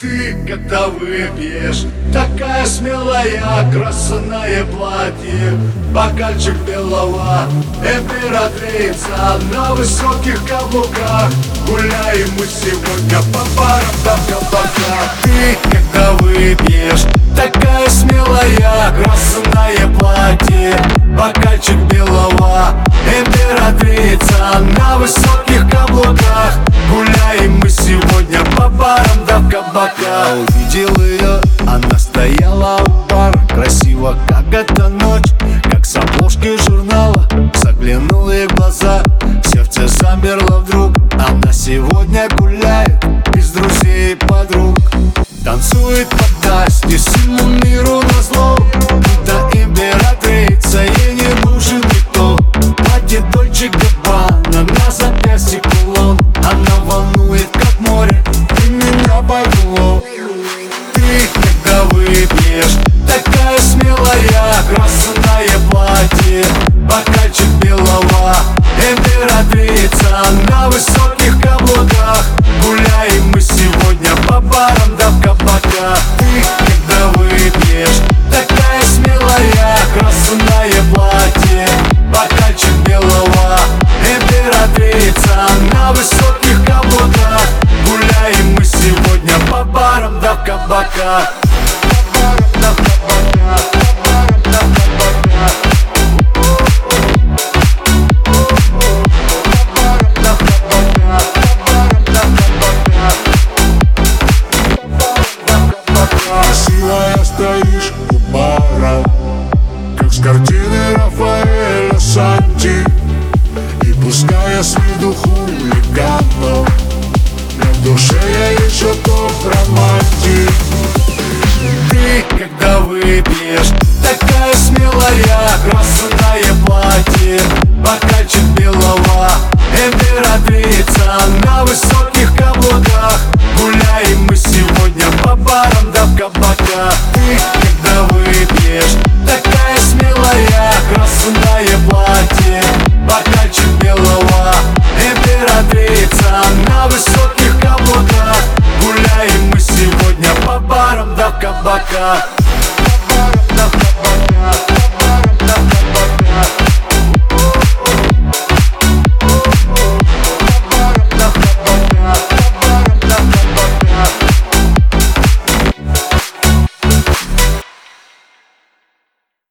Ты, когда выпьешь, такая смелая, красное платье, бокальчик белого, императрица на высоких каблуках. Гуляем мы сегодня по барам да в кабаках. Ты, когда выпьешь, такая смелая, красное платье, бокальчик белого, императрица на высоких каблуках. Гуляем мы сегодня по барам да в кабаках. Я увидел ее, она стояла у бара, красиво, как эта ночь, как с обложки журнала. Заглянул ей в глаза, сердце замерло вдруг. Она сегодня гуляет без друзей и подруг, танцует, подаст не всему миру назло. Это императрица, ей не нужен никто. Платье Дольче Габбана, на запястье кулон. Она волнует, как море, ты меня повело. Ты, когда выпьешь, такая смелая, красное платье, бокальчик белого, императрица на высоких каблуках. Гуляем мы сегодня по барам да в кабаках. Ты, когда выпьешь, такая смелая, красное платье, бокальчик белого, императрица на высоких каблуках. Гуляем мы сегодня по барам да в кабаках. Красивая стоишь у бара, как с картины Рафаэля Санти. И пускай с виду хулиганов, в душе я еще тот романтик. Ты, когда выпьешь, такая смелая, красное платье, бокальчик белого, императрица на высоких каблуках. Гуляем мы сегодня по барам да в кабаках. Ты, когда выпьешь, такая смелая, красное платье, бокальчик белого, императрица на высоких каблуках. Гуляем мы сегодня по барам да в кабаках.